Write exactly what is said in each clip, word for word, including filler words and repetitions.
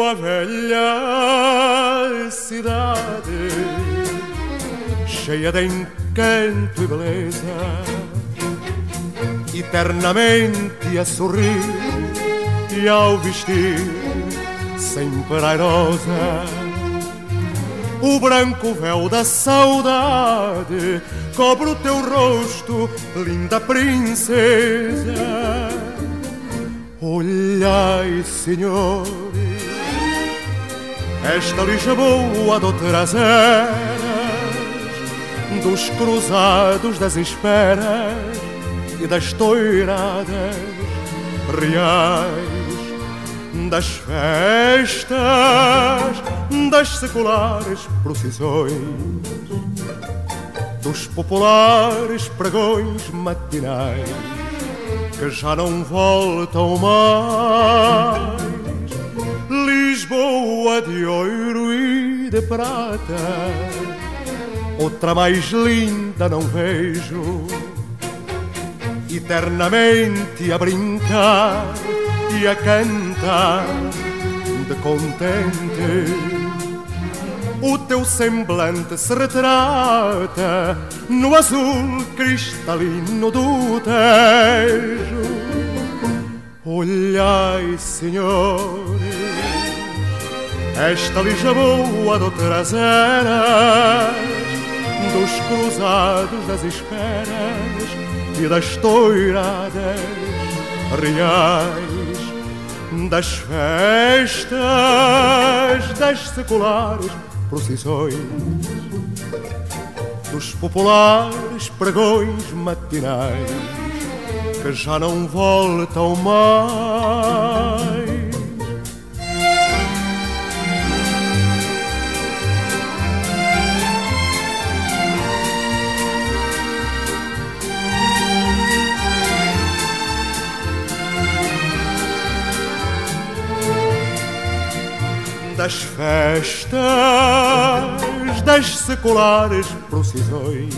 tua velha cidade, cheia de encanto e beleza, eternamente a sorrir e ao vestir sempre airosa o branco véu da saudade cobre o teu rosto, linda princesa. Olhai, senhores, esta Lisboa de outras eras, dos cruzados, das esperas e das toiradas reais, das festas, das seculares procissões, dos populares pregões matinais que já não voltam mais. Lisboa de ouro e de prata, outra mais linda não vejo, eternamente a brincar e a cantar de contente. O teu semblante se retrata no azul cristalino do Tejo. Olhai, senhores, esta Lisboa de outras eras, dos cruzados, das esperas e das toiradas reais, das festas, das seculares procissões, dos populares pregões matinais que já não voltam mais. Das festas, das seculares procissões,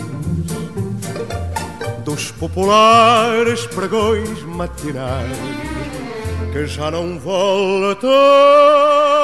dos populares pregões matinais que já não voltam.